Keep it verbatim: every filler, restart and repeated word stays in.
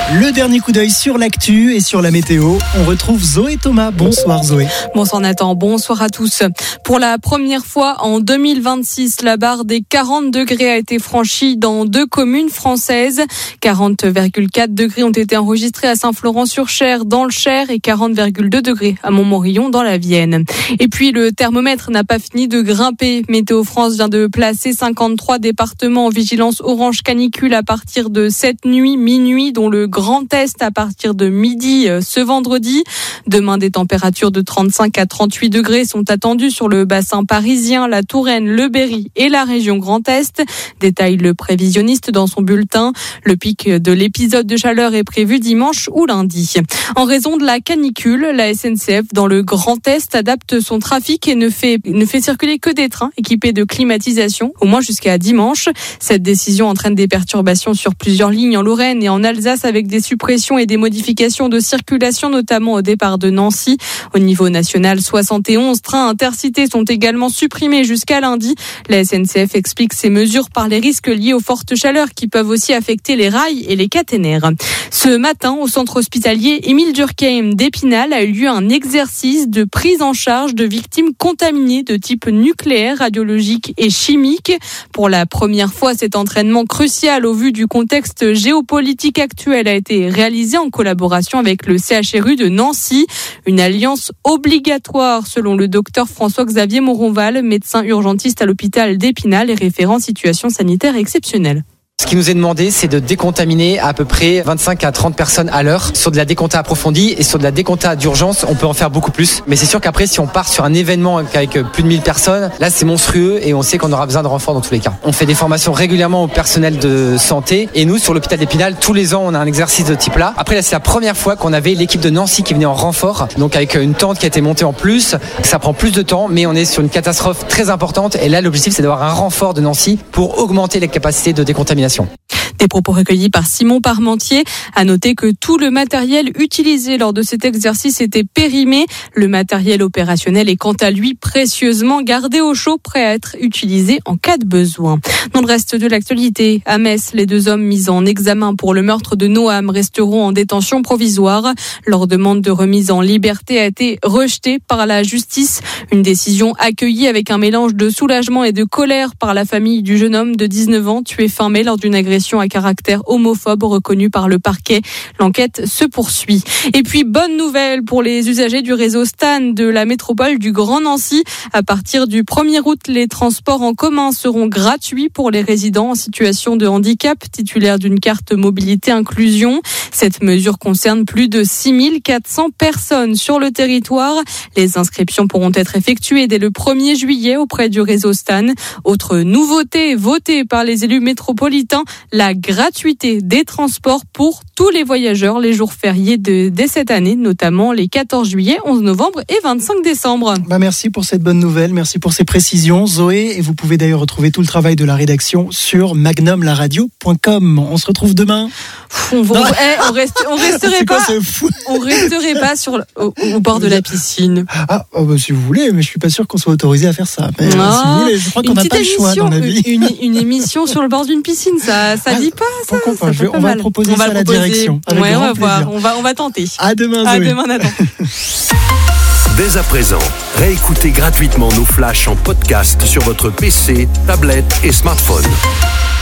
Le dernier coup d'œil sur l'actu et sur la météo. On retrouve Zoé Thomas. Bonsoir Zoé. Bonsoir Nathan, bonsoir à tous. Pour la première fois en deux mille vingt-six, la barre des quarante degrés a été franchie dans deux communes françaises. quarante virgule quatre degrés ont été enregistrés à Saint-Florent-sur-Cher dans le Cher et quarante virgule deux degrés à Montmorillon dans la Vienne. Et puis le thermomètre n'a pas fini de grimper. Météo France vient de placer cinquante-trois départements en vigilance orange canicule à partir de cette nuit, minuit, dont le Grand Est à partir de midi ce vendredi. Demain, des températures de trente-cinq à trente-huit degrés sont attendues sur le bassin parisien, la Touraine, le Berry et la région Grand Est. Détaille le prévisionniste dans son bulletin. Le pic de l'épisode de chaleur est prévu dimanche ou lundi. En raison de la canicule, la S N C F dans le Grand Est adapte son trafic et ne fait, ne fait circuler que des trains équipés de climatisation, au moins jusqu'à dimanche. Cette décision entraîne des perturbations sur plusieurs lignes en Lorraine et en Alsace avec des suppressions et des modifications de circulation, notamment au départ de Nancy. Au niveau national, soixante et onze trains intercités sont également supprimés jusqu'à lundi. La S N C F explique ces mesures par les risques liés aux fortes chaleurs qui peuvent aussi affecter les rails et les caténaires. Ce matin, au centre hospitalier Émile Durkheim d'Épinal a eu lieu un exercice de prise en charge de victimes contaminées de type nucléaire, radiologique et chimique. Pour la première fois, cet entraînement crucial au vu du contexte géopolitique actuel a été réalisé en collaboration avec le C H R U de Nancy. Une alliance obligatoire selon le docteur François-Xavier Moronval, médecin urgentiste à l'hôpital d'Épinal et référent situation sanitaire exceptionnelle. Ce qui nous est demandé, c'est de décontaminer à peu près vingt-cinq à trente personnes à l'heure sur de la décompta approfondie et sur de la décompta d'urgence, on peut en faire beaucoup plus. Mais c'est sûr qu'après, si on part sur un événement avec plus de mille personnes, là, c'est monstrueux et on sait qu'on aura besoin de renforts dans tous les cas. On fait des formations régulièrement au personnel de santé et nous, sur l'hôpital d'Épinal, tous les ans, on a un exercice de type là. Après, là, c'est la première fois qu'on avait l'équipe de Nancy qui venait en renfort, donc avec une tente qui a été montée en plus. Ça prend plus de temps, mais on est sur une catastrophe très importante et là, l'objectif, c'est d'avoir un renfort de Nancy pour augmenter les capacités de décontamination. Des propos recueillis par Simon Parmentier. À noter que tout le matériel utilisé lors de cet exercice était périmé. Le matériel opérationnel est quant à lui précieusement gardé au chaud, prêt à être utilisé en cas de besoin. Dans le reste de l'actualité, à Metz, les deux hommes mis en examen pour le meurtre de Noam resteront en détention provisoire. Leur demande de remise en liberté a été rejetée par la justice. Une décision accueillie avec un mélange de soulagement et de colère par la famille du jeune homme de dix-neuf ans tué fin mai lors d'une agression à caractère homophobe reconnu par le parquet. L'enquête se poursuit. Et puis, bonne nouvelle pour les usagers du réseau Stan de la métropole du Grand Nancy. À partir du premier août, les transports en commun seront gratuits pour les résidents en situation de handicap titulaires d'une carte mobilité inclusion. Cette mesure concerne plus de six mille quatre cents personnes sur le territoire. Les inscriptions pourront être effectuées dès le premier juillet auprès du réseau Stan. Autre nouveauté votée par les élus métropolitains, la gratuité des transports pour tous les voyageurs les jours fériés de, dès cette année, notamment les quatorze juillet, onze novembre et vingt-cinq décembre. Bah merci pour cette bonne nouvelle, merci pour ces précisions Zoé, et vous pouvez d'ailleurs retrouver tout le travail de la rédaction sur magnum la radio point com. On se retrouve demain. On, va, hey, on, reste, on resterait C'est quoi, pas, c'est fou. on resterait pas sur le, au, au bord de la piscine. Ah, oh bah, si vous voulez, mais je suis pas sûr qu'on soit autorisé à faire ça. Mais, non, si vous voulez, je crois qu'on n'a pas le choix dans la vie. Une, une émission sur le bord d'une piscine, ça, ça ah, dit pas ça. ça je vais, on va proposer on ça va à la proposer. Direction. Avec ouais, grand on va plaisir. voir, on va, on va tenter. À demain, Zoé. À demain, Nathan. Dès à présent, réécoutez gratuitement nos flashs en podcast sur votre P C, tablette et smartphone.